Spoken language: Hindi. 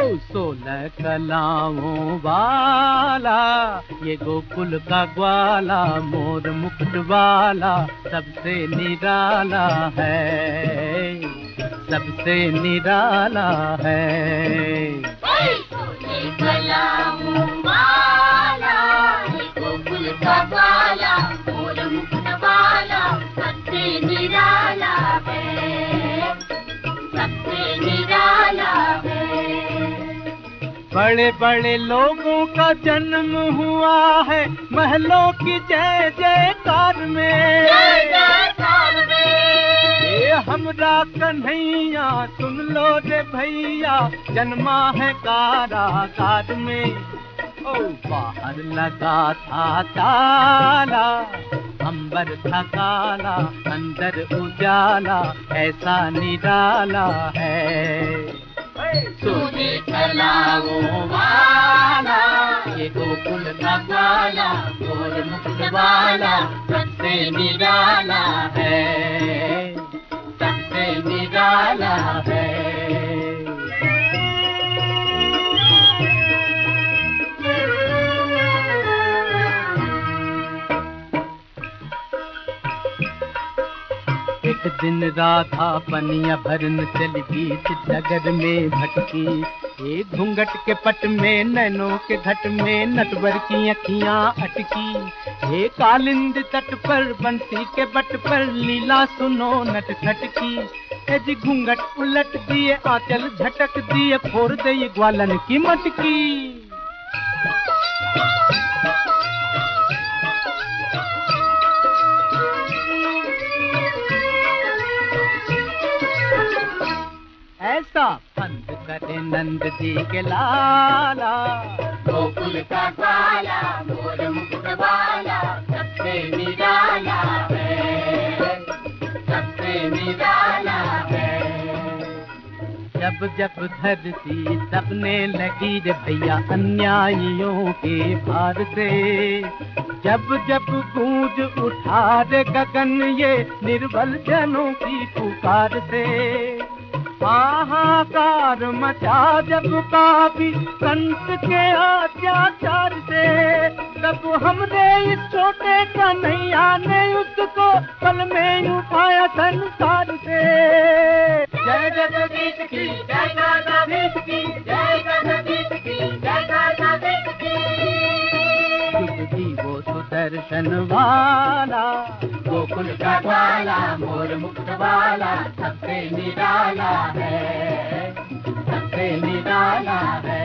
16 कलाओं वाला ये गोकुल का ग्वाला, मोर मुकुट वाला सबसे निराला है, सबसे निराला है। 16 कलाओं वाला ये गोकुल का ग्वाला, मोर मुकुट वाला सबसे निराला है, सबसे निराला है। बड़े बड़े लोगों का जन्म हुआ है महलों की जय जयकार में, जय जयकार में। ये हमरा कन्हैया सुन लो रे भैया, जन्मा है कारागार में। ओ बाहर लगा था ताला, अंबर था काला, अंदर उजाला, ऐसा निराला है। 16 कलाओं वाला ये गोकुल का ग्वाला, मोर मुकुट वाला सबसे निराला है, सबसे निराला है। एक दिन राधा पनिया भरन चली, बीच डगर में भटकी, एक घूंघट के पट में नैनों के घट में नटवर की अखियां अटकी। एक कालिंद तट पर बंसी के बट पर लीला सुनो नटखट की। ए जी घूंघट उलट दिए, आंचल झटक दिए, फोड़ दे ग्वालन की मटकी। ऐसा फंद करे नंद जी के लाला, गोकुल का ग्वाला, मोर मुकुट वाला सबसे निराला है, सबसे निराला है। जब जब धरती तपने लगी रे भैया अन्यायियों के भार से, जब जब गूंज उठा रे गगन ये निर्बल जनों की पुकार से। हाहाकार मचा जब काफी संत के अत्याचार से, तब हमने इस छोटे कन्हैया ने उसको पल में उठाया संसार से। जय जगदीश की, जय जगदीश की, जय जगदीश की, जय जगदीश की। युग जी वो सुदर्शन वाला, गोकुल का ग्वाला, मोर मुकुट वाला सबसे निराला है, सबसे निराला है।